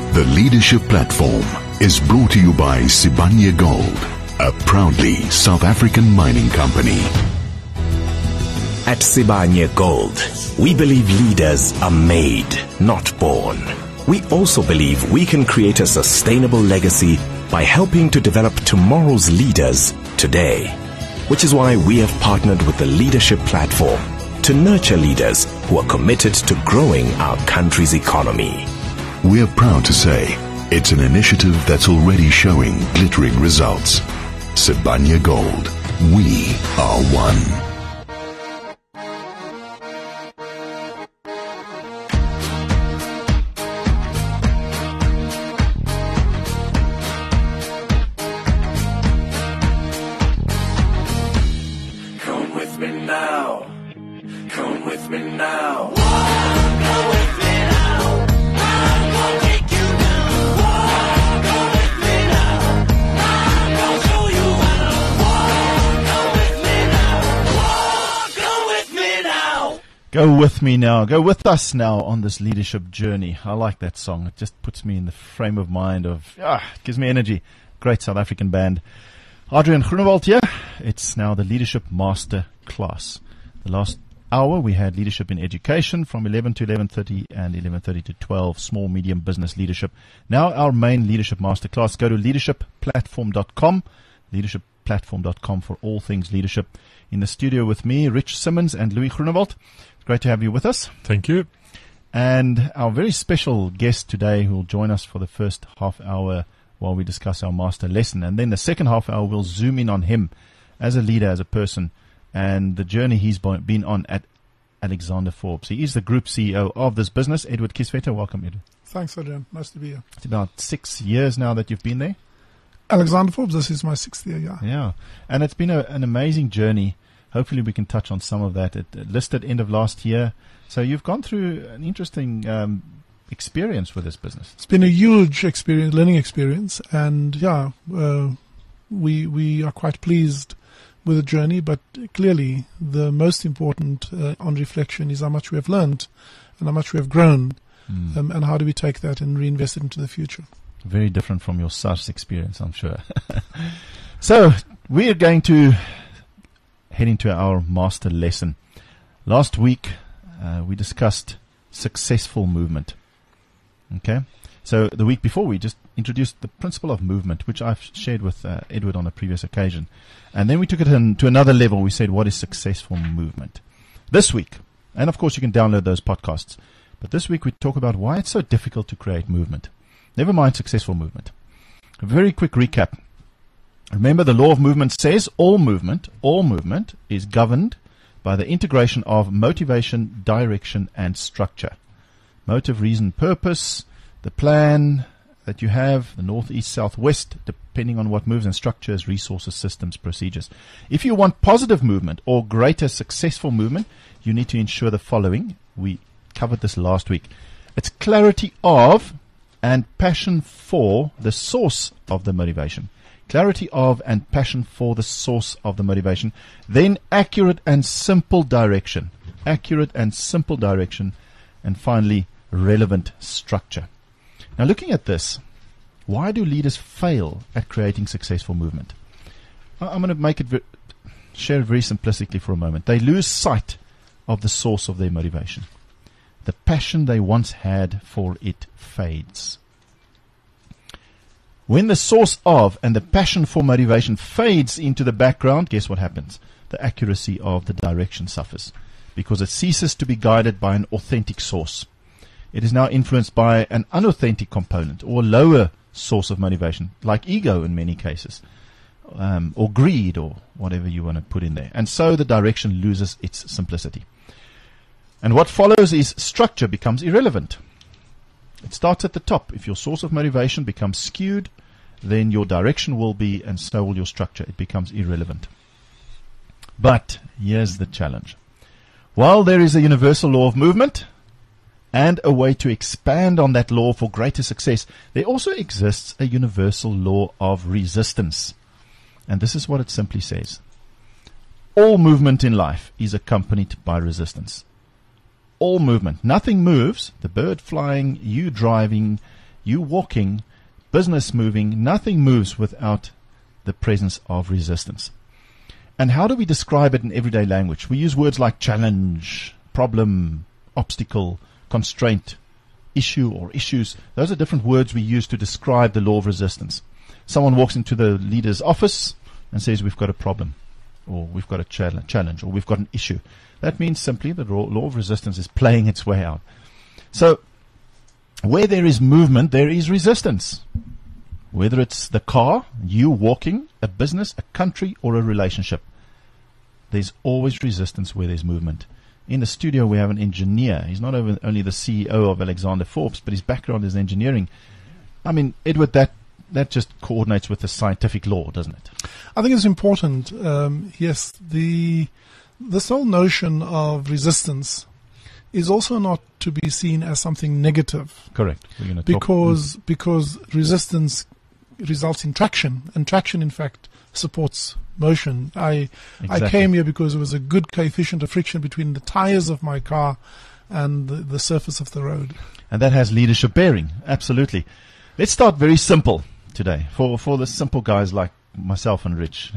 The Leadership Platform is brought to you by Sibanye Gold, a proudly South African mining company. At Sibanye Gold, we believe leaders are made, not born. We also believe we can create a sustainable legacy by helping to develop tomorrow's leaders today. Which is why we have partnered with the Leadership Platform to nurture leaders who are committed to growing our country's economy. We're proud to say it's an initiative that's already showing glittering results. Sibanye Gold. We are one. Go with me now. Go with us now on this leadership journey. I like that song. It just puts me in the frame of mind of, it gives me energy. Great South African band. Adrian Groenewald here. It's now the Leadership Master Class. The last hour we had leadership in education from 11 to 11:30 and 11:30 to 12, small, medium business leadership. Now our main Leadership Master Class. Go to leadershipplatform.com, leadershipplatform.com for all things leadership. In the studio with me, Rich Simmons and Louis Groenewald. Great to have you with us. Thank you. And our very special guest today who will join us for the first half hour while we discuss our master lesson. And then the second half hour, we'll zoom in on him as a leader, as a person, and the journey he's been on at Alexander Forbes. He is the group CEO of this business. Edward Kisvetter, welcome, Edward. Thanks, Adrian. Nice to be here. It's about 6 years now that you've been there. Alexander Forbes, this is my 6th year, yeah. Yeah, and it's been an amazing journey. Hopefully we can touch on some of that. It listed end of last year. So you've gone through an interesting experience with this business. It's been a huge experience, learning experience. And yeah, we are quite pleased with the journey. But clearly the most important on reflection is how much we have learned and how much we have grown. And how do we take that and reinvest it into the future. Very different from your SARS experience, I'm sure. So we are going to head into our master lesson. Last week, we discussed successful movement. Okay? So the week before, we just introduced the principle of movement, which I've shared with Edward on a previous occasion. And then we took it to another level. We said, what is successful movement? This week, and of course you can download those podcasts, but this week we talk about why it's so difficult to create movement. Never mind successful movement. A very quick recap. Remember, the law of movement says all movement is governed by the integration of motivation, direction, and structure. Motive, reason, purpose, the plan that you have, the north, east, south, west, depending on what moves, and structures, resources, systems, procedures. If you want positive movement or greater successful movement, you need to ensure the following. We covered this last week. It's clarity of and passion for the source of the motivation. Clarity of and passion for the source of the motivation. Then accurate and simple direction. Accurate and simple direction. And finally, relevant structure. Now looking at this, why do leaders fail at creating successful movement? I'm going to share it very simplistically for a moment. They lose sight of the source of their motivation. The passion they once had for it fades. When the source of and the passion for motivation fades into the background, guess what happens? The accuracy of the direction suffers because it ceases to be guided by an authentic source. It is now influenced by an unauthentic component or lower source of motivation, like ego in many cases, or greed or whatever you want to put in there. And so the direction loses its simplicity. And what follows is structure becomes irrelevant. It starts at the top. If your source of motivation becomes skewed, then your direction will be, and so will your structure. It becomes irrelevant. But here's the challenge. While there is a universal law of movement and a way to expand on that law for greater success, there also exists a universal law of resistance. And this is what it simply says. All movement in life is accompanied by resistance. All movement. Nothing moves. The bird flying, you driving, you walking, business moving, nothing moves without the presence of resistance. And how do we describe it in everyday language? We use words like challenge, problem, obstacle, constraint, issue or issues. Those are different words we use to describe the law of resistance. Someone walks into the leader's office and says, we've got a problem, or we've got a challenge, or we've got an issue. That means simply the law of resistance is playing its way out. So, where there is movement, there is resistance. Whether it's the car, you walking, a business, a country, or a relationship, there's always resistance where there's movement. In the studio, we have an engineer. He's not only the CEO of Alexander Forbes, but his background is engineering. I mean, Edward, that just coordinates with the scientific law, doesn't it? I think it's important. Yes, this whole notion of resistance is also not to be seen as something negative. Correct. Because resistance results in traction, and traction, in fact, supports motion. I came here because there was a good coefficient of friction between the tires of my car and the surface of the road. And that has leadership bearing, absolutely. Let's start very simple today for the simple guys like myself and Rich.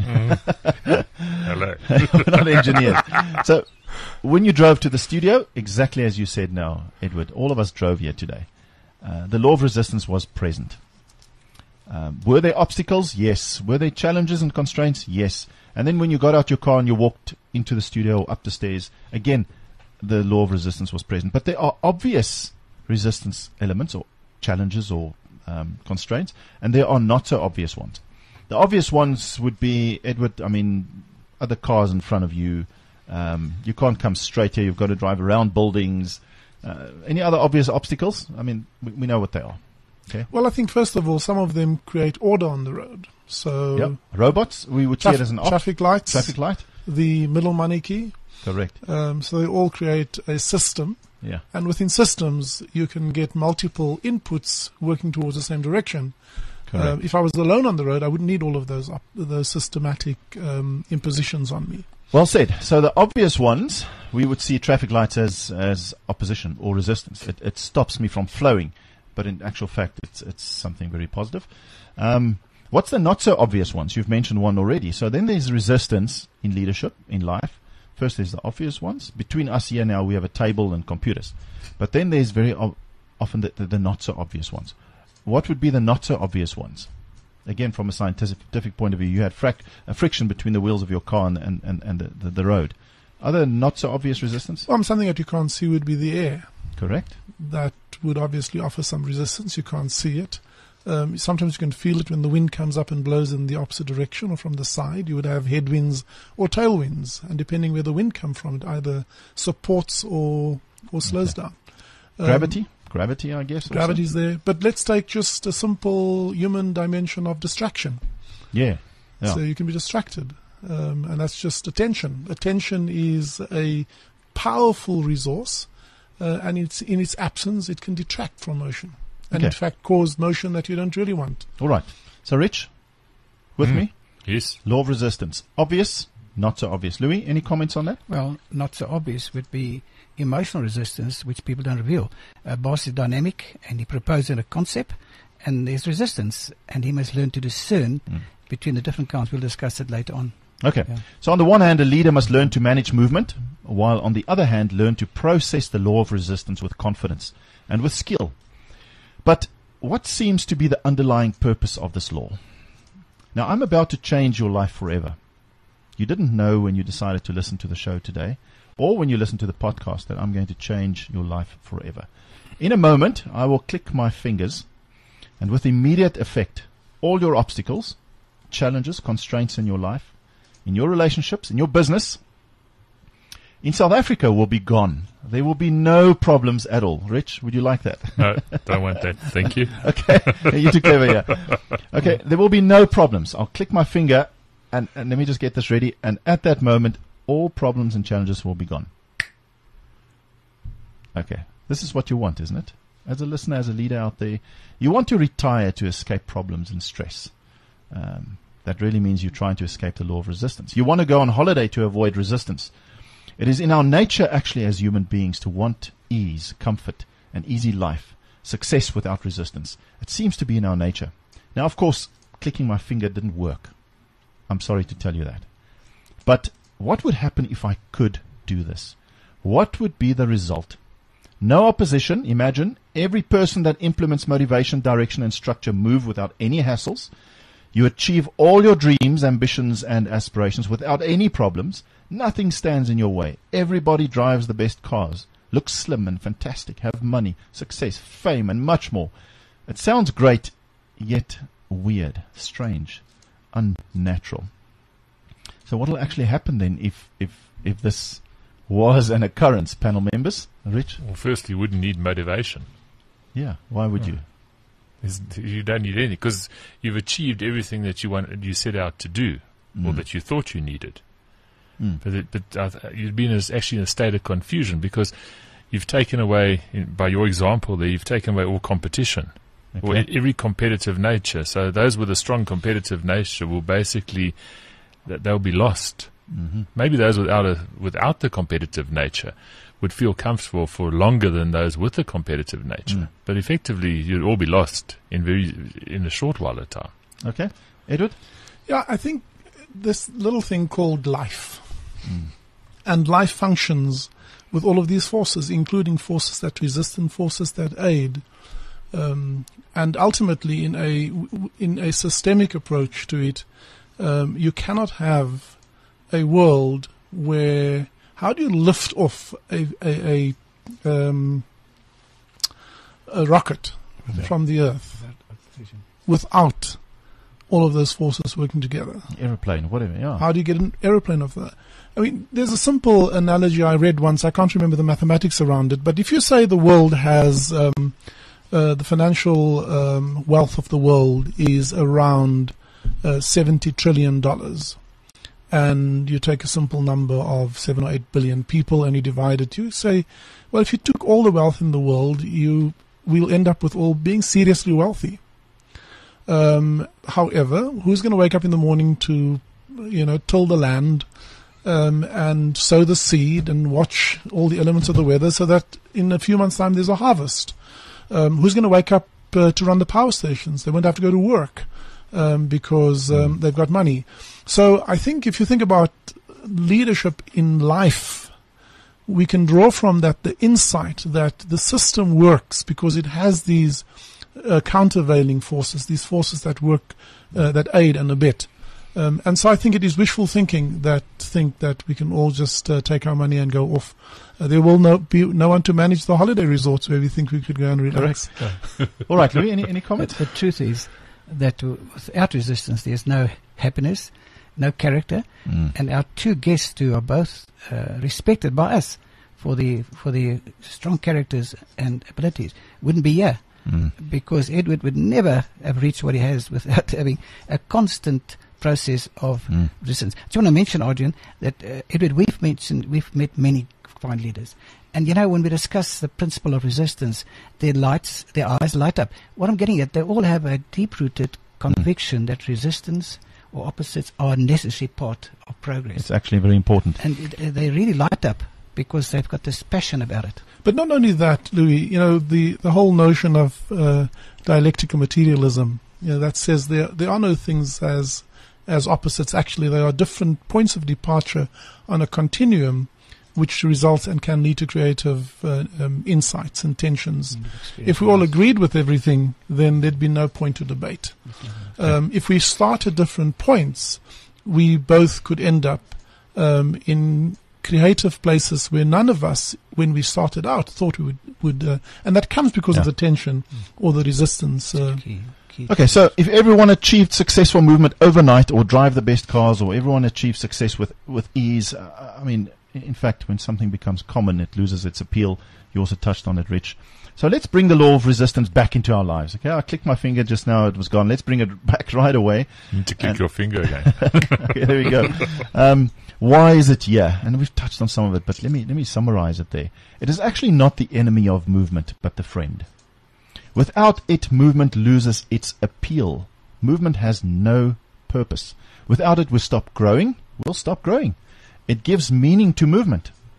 Hello. We're not engineers. So when you drove to the studio, exactly as you said now, Edward, all of us drove here today. The law of resistance was present. Were there obstacles? Yes. Were there challenges and constraints? Yes. And then when you got out your car and you walked into the studio or up the stairs, again, the law of resistance was present. But there are obvious resistance elements or challenges or constraints, and there are not so obvious ones. The obvious ones would be, Edward, I mean, other cars in front of you. You can't come straight here. You've got to drive around buildings. Any other obvious obstacles? I mean, we know what they are. Okay. Well, I think, first of all, some of them create order on the road. So, yep. Robots, we would see it as an traffic lights. Traffic light. The middle money key. Correct. So they all create a system. Yeah. And within systems, you can get multiple inputs working towards the same direction. If I was alone on the road, I wouldn't need all of those systematic impositions on me. Well said. So the obvious ones, we would see traffic lights as opposition or resistance. It stops me from flowing, but in actual fact, it's something very positive. What's the not so obvious ones? You've mentioned one already. So then there's resistance in leadership, in life. First, there's the obvious ones. Between us here now, we have a table and computers. But then there's very often the not so obvious ones. What would be the not so obvious ones? Again, from a scientific point of view, you had a friction between the wheels of your car and the road. Are there not so obvious resistance? Well, something that you can't see would be the air. Correct. That would obviously offer some resistance. You can't see it. Sometimes you can feel it when the wind comes up and blows in the opposite direction or from the side. You would have headwinds or tailwinds, and depending where the wind comes from, it either supports or slows down. Gravity, I guess. Gravity's there. But let's take just a simple human dimension of distraction. Yeah. So you can be distracted. And that's just attention. Attention is a powerful resource, and in its absence, it can detract from motion. And in fact, cause motion that you don't really want. All right. So, Rich, with me? Yes. Law of resistance. Obvious, not so obvious. Louis, any comments on that? Well, not so obvious would be emotional resistance, which people don't reveal. Boss is dynamic, and he proposes a concept, and there's resistance, and he must learn to discern between the different kinds. We'll discuss it later on. Okay. Yeah. So on the one hand, a leader must learn to manage movement, while on the other hand, learn to process the law of resistance with confidence and with skill. But what seems to be the underlying purpose of this law? Now, I'm about to change your life forever. You didn't know when you decided to listen to the show today, or when you listen to the podcast, that I'm going to change your life forever. In a moment, I will click my fingers, and with immediate effect, all your obstacles, challenges, constraints in your life, in your relationships, in your business, in South Africa will be gone. There will be no problems at all. Rich, would you like that? No, don't want that. Thank you. Okay, you're too clever here. Okay, there will be no problems. I'll click my finger, and let me just get this ready. And at that moment, all problems and challenges will be gone. Okay, this is what you want, isn't it? As a listener, as a leader out there, you want to retire to escape problems and stress. That really means you're trying to escape the law of resistance. You want to go on holiday to avoid resistance. It is in our nature, actually, as human beings, to want ease, comfort, an easy life. success without resistance. It seems to be in our nature. Now, of course, clicking my finger didn't work. I'm sorry to tell you that. But what would happen if I could do this? What would be the result? No opposition. Imagine every person that implements motivation, direction, and structure move without any hassles. You achieve all your dreams, ambitions, and aspirations without any problems. Nothing stands in your way. Everybody drives the best cars, looks slim and fantastic, have money, success, fame, and much more. It sounds great, yet weird, strange, unnatural. So what will actually happen then if this was an occurrence, panel members? Rich? Well, first, you wouldn't need motivation. Yeah, why would you? You don't need anything because you've achieved everything that you set out to do, or that you thought you needed. But you've been actually in a state of confusion because you've taken away, by your example there, you've taken away all competition, or every competitive nature. So those with a strong competitive nature will basically, they'll be lost. Maybe those without the competitive nature would feel comfortable for longer than those with the competitive nature. But effectively, you'd all be lost in a short while of time. Okay. Edward? Yeah, I think this little thing called life. And life functions with all of these forces, including forces that resist and forces that aid. And ultimately, in a systemic approach to it, you cannot have a world where, how do you lift off a rocket from the Earth without all of those forces working together? Aeroplane, whatever, yeah. How do you get an aeroplane off that? I mean, there's a simple analogy I read once. I can't remember the mathematics around it, but if you say the world has the financial wealth of the world is around $70 trillion, and you take a simple number of 7 or 8 billion people and you divide it, you say, well, if you took all the wealth in the world, you will end up with all being seriously wealthy. However, who's going to wake up in the morning to, till the land and sow the seed and watch all the elements of the weather so that in a few months' time there's a harvest? Who's going to wake up to run the power stations? They won't have to go to work because they've got money. So I think if you think about leadership in life, we can draw from that the insight that the system works because it has these countervailing forces, these forces that work, that aid and abet. And so I think it is wishful thinking that think that we can all just take our money and go off. There will be no one to manage the holiday resorts where we think we could go and relax. All right, Louis, any comments? The truth is that without resistance, there's no happiness, no character, and our two guests who are both respected by us for the strong characters and abilities wouldn't be here. Because Edward would never have reached what he has without having a constant process of resistance. I just want to mention, Adrian, that Edward, we've met many fine leaders, and when we discuss the principle of resistance, their eyes light up. What I'm getting at, they all have a deep-rooted conviction that resistance or opposites are a necessary part of progress. It's actually very important, and they really light up because they've got this passion about it. But not only that, Louis, the whole notion of dialectical materialism, that says there are no things as opposites. Actually, there are different points of departure on a continuum which results and can lead to creative insights and tensions. If we all agreed with everything, then there'd be no point to debate. If we start at different points, we both could end up in creative places where none of us, when we started out, thought we would and that comes because of the tension or the resistance. Okay, so if everyone achieved successful movement overnight or drive the best cars or everyone achieved success with ease, in fact, when something becomes common, it loses its appeal. You also touched on it, Rich. So let's bring the law of resistance back into our lives. Okay, I clicked my finger just now, it was gone. Let's bring it back right away. You need to click your finger again. Okay, there we go. Why is it here? And we've touched on some of it, but let me summarize it there. It is actually not the enemy of movement, but the friend. Without it, movement loses its appeal. Movement has no purpose. Without it, we'll stop growing. It gives meaning to movement.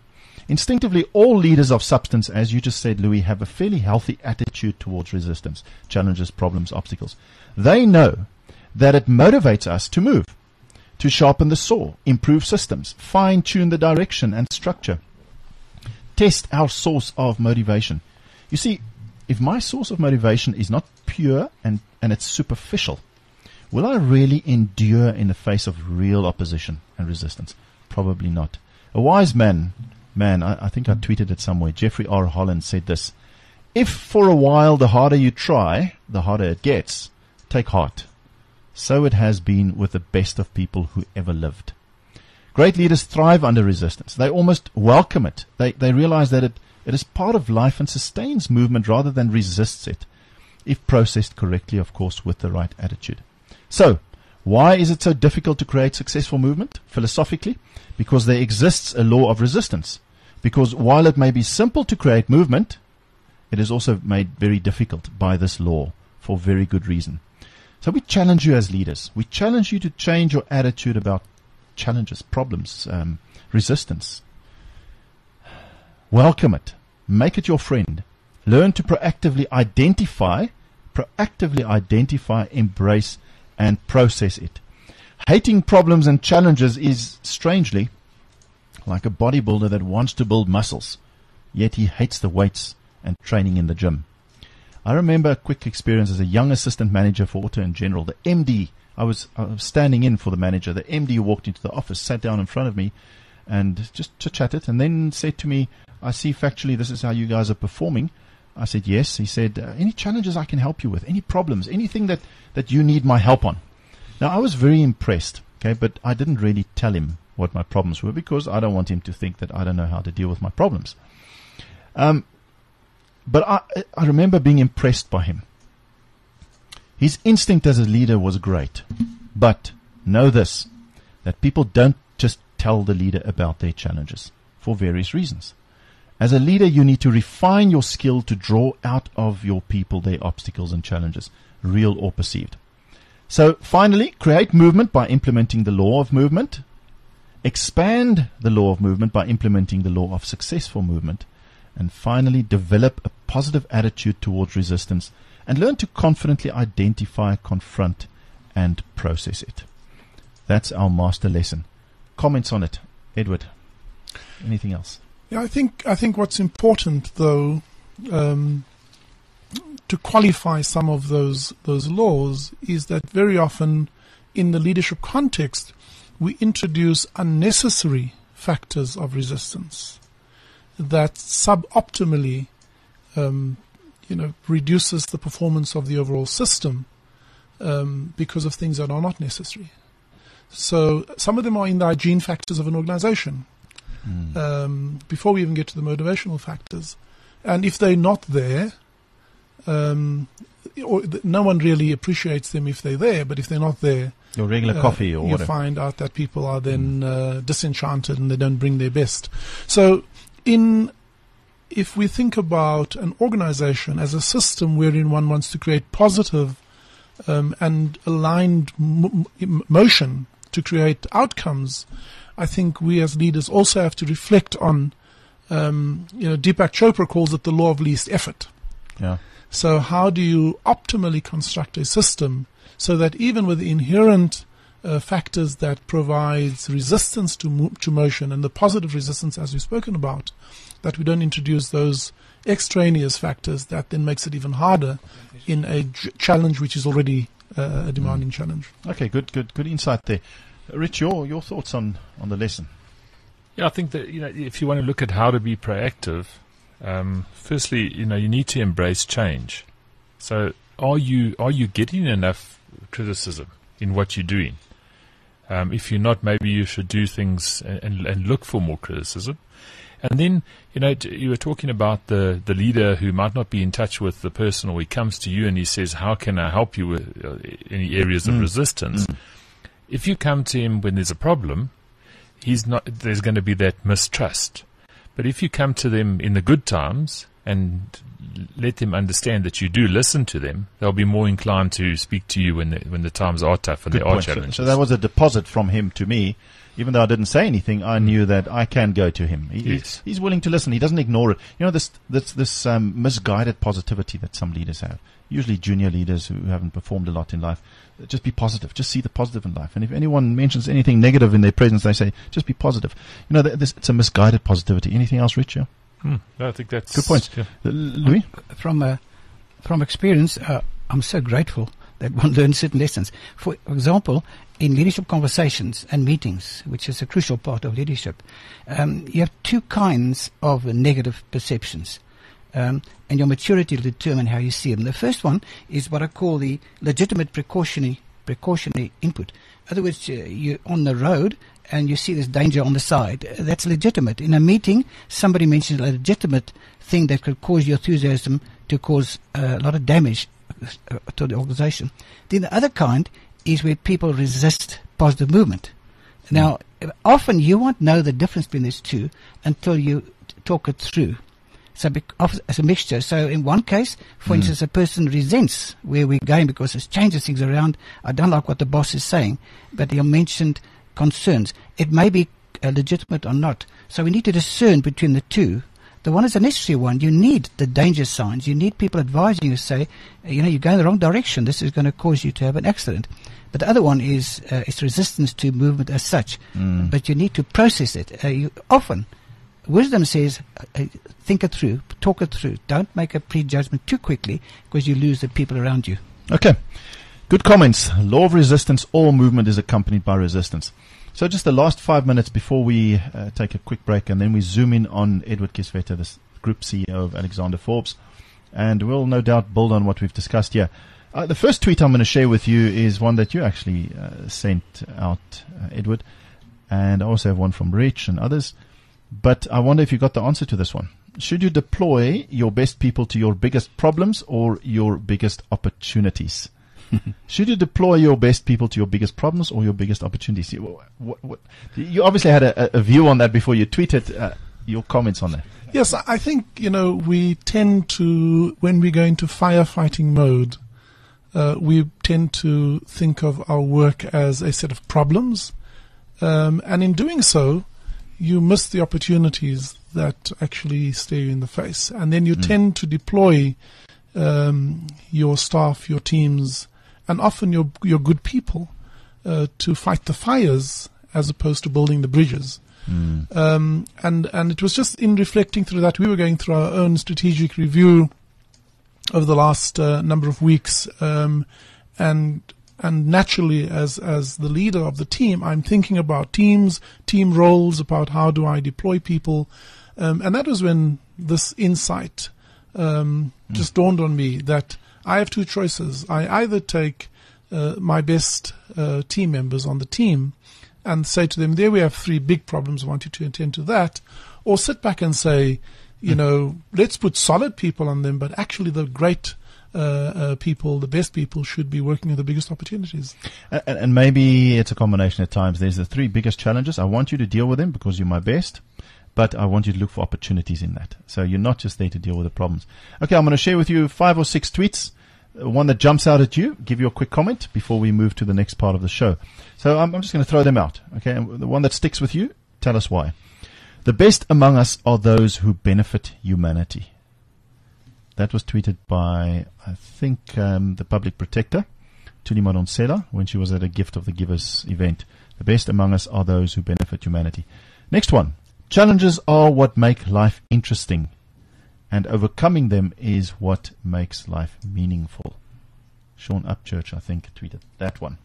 Instinctively, all leaders of substance, as you just said, Louis, have a fairly healthy attitude towards resistance, challenges, problems, obstacles. They know that it motivates us to move, to sharpen the saw, improve systems, fine-tune the direction and structure, test our source of motivation. You see, if my source of motivation is not pure and it's superficial, will I really endure in the face of real opposition and resistance? Probably not. A wise man, I think I tweeted it somewhere, Jeffrey R. Holland said this: if for a while the harder you try, the harder it gets, take heart. So it has been with the best of people who ever lived. Great leaders thrive under resistance. They almost welcome it. They realize that it is part of life and sustains movement rather than resists it, if processed correctly, of course, with the right attitude. So, why is it so difficult to create successful movement? Philosophically, because there exists a law of resistance. Because while it may be simple to create movement, it is also made very difficult by this law for very good reason. So we challenge you as leaders. We challenge you to change your attitude about challenges, problems, resistance. Welcome it. Make it your friend. Learn to proactively identify, embrace, and process it. Hating problems and challenges is, strangely, like a bodybuilder that wants to build muscles, yet he hates the weights and training in the gym. I remember a quick experience as a young assistant manager for Auto & General. The MD, I was standing in for the manager. The MD walked into the office, sat down in front of me, and just chit-chatted, and then said to me, I see factually this is how you guys are performing. I said, yes. He said, any challenges I can help you with? Any problems? Anything that you need my help on? Now, I was very impressed, okay, but I didn't really tell him what my problems were because I don't want him to think that I don't know how to deal with my problems. But I remember being impressed by him. His instinct as a leader was great. But know this, that people don't just tell the leader about their challenges for various reasons. As a leader, you need to refine your skill to draw out of your people their obstacles and challenges, real or perceived. So finally, create movement by implementing the law of movement. Expand the law of movement by implementing the law of successful movement. And finally, develop a positive attitude towards resistance and learn to confidently identify, confront, and process it. That's our master lesson. Comments on it, Edward? Anything else? Yeah, I think what's important, though, to qualify some of those laws is that very often in the leadership context, we introduce unnecessary factors of resistance that suboptimally, reduces the performance of the overall system because of things that are not necessary. So some of them are in the hygiene factors of an organization. Before we even get to the motivational factors, and if they're not there, no one really appreciates them if they're there. But if they're not there, your regular coffee or you whatever, find out that people are then disenchanted and they don't bring their best. So if we think about an organization as a system wherein one wants to create positive and aligned motion to create outcomes, I think we as leaders also have to reflect on, Deepak Chopra calls it the law of least effort. Yeah. So how do you optimally construct a system so that even with the inherent factors that provides resistance to motion and the positive resistance as we've spoken about, that we don't introduce those extraneous factors that then makes it even harder in a challenge which is already a demanding challenge. Okay, good insight there. Rich, your thoughts on the lesson? Yeah, I think that if you want to look at how to be proactive, firstly, you need to embrace change. So, are you getting enough criticism in what you're doing? If you're not, maybe you should do things and look for more criticism. And then, you were talking about the leader who might not be in touch with the person, or he comes to you and he says, how can I help you with any areas of resistance? If you come to him when there's a problem, there's going to be that mistrust. But if you come to them in the good times, and let them understand that you do listen to them, they'll be more inclined to speak to you when the times are tough and Good there are point. challenges. So that was a deposit from him to me. Even though I didn't say anything, I knew that I can go to him. He's willing to listen. He doesn't ignore it. You know, this misguided positivity that some leaders have, usually junior leaders who haven't performed a lot in life. Just be positive. Just see the positive in life. And if anyone mentions anything negative in their presence, they say, just be positive. You know, it's a misguided positivity. Anything else, Rich? Yeah? No, I think that's good points. Yeah. Louis? From experience, I'm so grateful that one learns certain lessons. For example, in leadership conversations and meetings, which is a crucial part of leadership, you have two kinds of negative perceptions. And your maturity will determine how you see them. The first one is what I call the legitimate precautionary input. In other words, you're on the road and you see this danger on the side. That's legitimate. In a meeting, somebody mentions a legitimate thing that could cause your enthusiasm to cause a lot of damage to the organization. Then the other kind is where people resist positive movement. Now, often you won't know the difference between these two until you talk it through. So as a mixture. So in one case, for instance, a person resents where we're going because it changes things around. I don't like what the boss is saying, but you mentioned concerns. It may be legitimate or not. So we need to discern between the two. The one is a necessary one. You need the danger signs. You need people advising you, say, you're going the wrong direction. This is going to cause you to have an accident. But the other one is resistance to movement as such. But you need to process it. Often, wisdom says, think it through, talk it through. Don't make a prejudgment too quickly because you lose the people around you. Okay. Good comments. Law of resistance. All movement is accompanied by resistance. So just the last 5 minutes before we take a quick break, and then we zoom in on Edward Kieswetter, the Group CEO of Alexander Forbes, and we'll no doubt build on what we've discussed here. The first tweet I'm going to share with you is one that you actually sent out, Edward, and I also have one from Rich and others, but I wonder if you got the answer to this one. Should you deploy your best people to your biggest problems or your biggest opportunities? Should you deploy your best people to your biggest problems or your biggest opportunities? You obviously had a view on that before you tweeted. Your comments on that? Yes, I think, we tend to, when we go into firefighting mode, we tend to think of our work as a set of problems. And in doing so, you miss the opportunities that actually stare you in the face. And then you tend to deploy your staff, your teams, and often your good people to fight the fires as opposed to building the bridges. And it was just in reflecting through that, we were going through our own strategic review over the last number of weeks, and naturally, as the leader of the team, I'm thinking about teams, team roles, about how do I deploy people, and that was when this insight just dawned on me that I have two choices. I either take my best team members on the team and say to them, there we have three big problems, I want you to attend to that, or sit back and say, let's put solid people on them, but actually the great people, the best people, should be working on the biggest opportunities. And maybe it's a combination at times. There's the three biggest challenges. I want you to deal with them because you're my best, but I want you to look for opportunities in that. So you're not just there to deal with the problems. Okay, I'm going to share with you 5 or 6 tweets. One that jumps out at you, give you a quick comment before we move to the next part of the show. So I'm just going to throw them out. Okay, and the one that sticks with you, tell us why. The best among us are those who benefit humanity. That was tweeted by, I think, the public protector, Tuli Madonsela, when she was at a Gift of the Givers event. The best among us are those who benefit humanity. Next one. Challenges are what make life interesting, and overcoming them is what makes life meaningful. Sean Upchurch, I think, tweeted that one.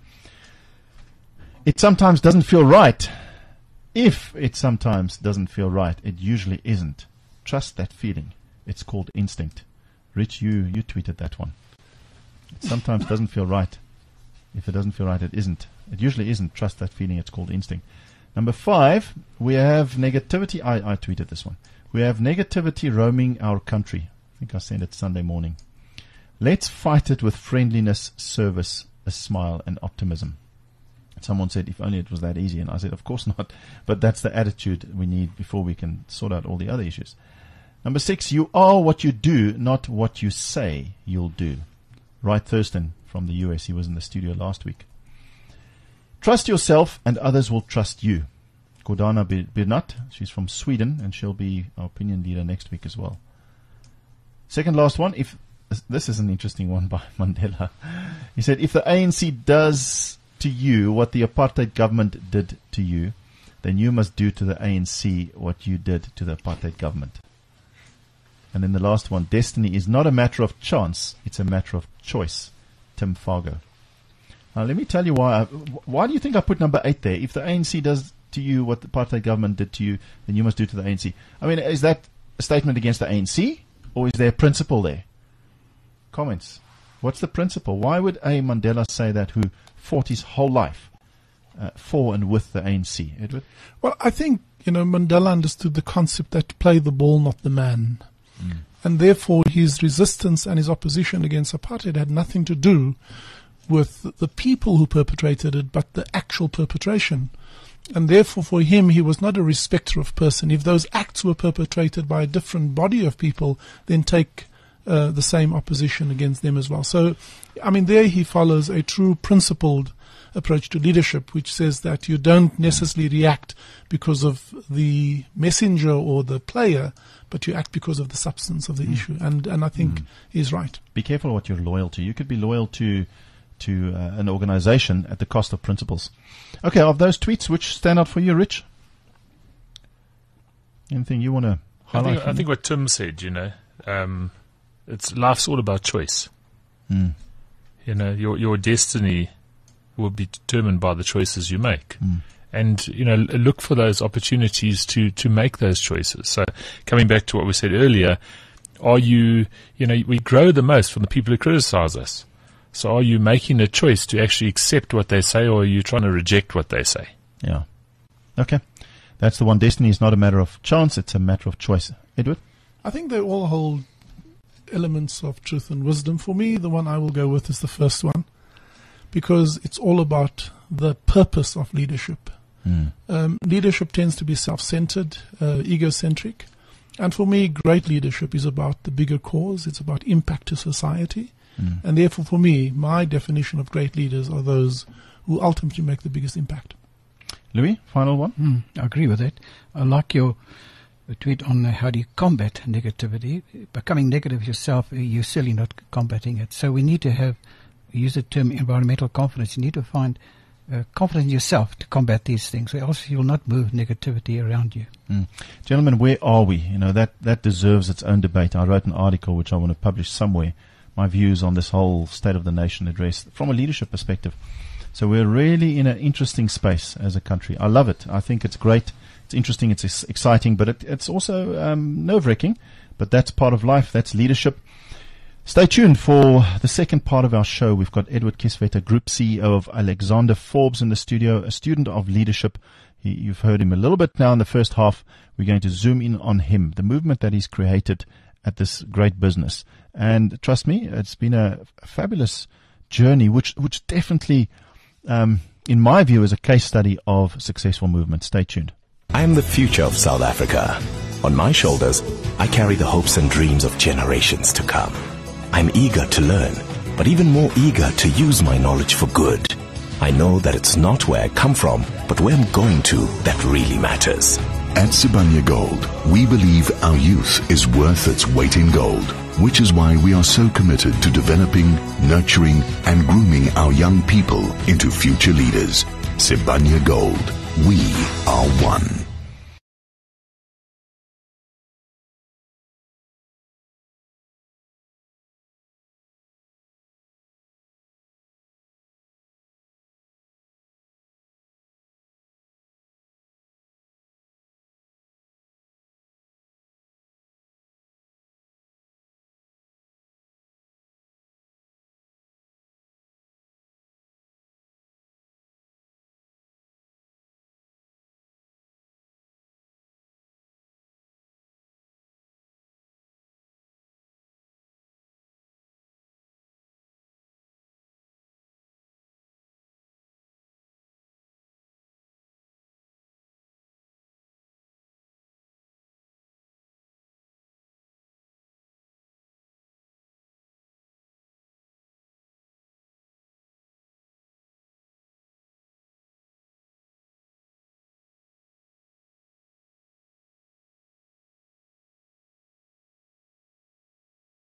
It sometimes doesn't feel right. If it sometimes doesn't feel right, it usually isn't. Trust that feeling. It's called instinct. Rich, you tweeted that one. It sometimes doesn't feel right. If it doesn't feel right, it isn't. It usually isn't. Trust that feeling. It's called instinct. Number 5, we have negativity. I tweeted this one. We have negativity roaming our country. I think I sent it Sunday morning. Let's fight it with friendliness, service, a smile, and optimism. Someone said, if only it was that easy. And I said, of course not. But that's the attitude we need before we can sort out all the other issues. Number 6, you are what you do, not what you say you'll do. Wright Thurston from the US. He was in the studio last week. Trust yourself and others will trust you. Gordana Birnat, she's from Sweden, and she'll be our opinion leader next week as well. Second last one, this is an interesting one by Mandela. He said, if the ANC does to you what the apartheid government did to you, then you must do to the ANC what you did to the apartheid government. And then the last one, destiny is not a matter of chance, it's a matter of choice. Tim Fargo. Now let me tell you why do you think I put number 8 there? If the ANC does to you what the apartheid government did to you, then you must do to the ANC. I mean, is that a statement against the ANC, or is there a principle there? Comments. What's the principle? Why would a Mandela say that, who fought his whole life for and with the ANC? Edward? Well, I think, Mandela understood the concept that play the ball, not the man. And therefore his resistance and his opposition against apartheid had nothing to do with the people who perpetrated it, but the actual perpetration. And therefore for him, he was not a respecter of person. If those acts were perpetrated by a different body of people, then take the same opposition against them as well. So, I mean, there he follows a true principled approach to leadership, which says that you don't necessarily react because of the messenger or the player, but you act because of the substance of the issue. And I think he's right. Be careful what you're loyal to. You could be loyal to an organization at the cost of principles. Okay, of those tweets, which stand out for you, Rich? Anything you want to highlight? I think what Tim said, it's life's all about choice. Your destiny will be determined by the choices you make. And, look for those opportunities to make those choices. So coming back to what we said earlier, we grow the most from the people who criticize us. So are you making a choice to actually accept what they say, or are you trying to reject what they say? Yeah. Okay. That's the one. Destiny is not a matter of chance, it's a matter of choice. Edward? I think they all hold elements of truth and wisdom. For me, the one I will go with is the first one, because it's all about the purpose of leadership. Leadership tends to be self-centered, egocentric. And for me, great leadership is about the bigger cause. It's about impact to society. And therefore, for me, my definition of great leaders are those who ultimately make the biggest impact. Louis, final one? I agree with that. I like your tweet on how do you combat negativity. Becoming negative yourself, you're certainly not combating it. So we need to use the term environmental confidence. You need to find confidence in yourself to combat these things, or else you will not move negativity around you. Gentlemen, where are we? That deserves its own debate. I wrote an article which I want to publish somewhere, my views on this whole State of the Nation address from a leadership perspective. So we're really in an interesting space as a country. I love it. I think it's great. It's interesting. It's exciting, but it's also nerve-wracking. But that's part of life. That's leadership. Stay tuned for the second part of our show. We've got Edward Kieswetter, Group CEO of Alexander Forbes, in the studio, a student of leadership. You've heard him a little bit now in the first half. We're going to zoom in on him, the movement that he's created at this great business. And trust me, it's been a fabulous journey, which definitely, in my view, is a case study of successful movement. Stay tuned. I am the future of South Africa. On my shoulders, I carry the hopes and dreams of generations to come. I'm eager to learn, but even more eager to use my knowledge for good. I know that it's not where I come from, but where I'm going to that really matters. At Sibanye Gold, we believe our youth is worth its weight in gold, which is why we are so committed to developing, nurturing, and grooming our young people into future leaders. Sibanye Gold, we are one.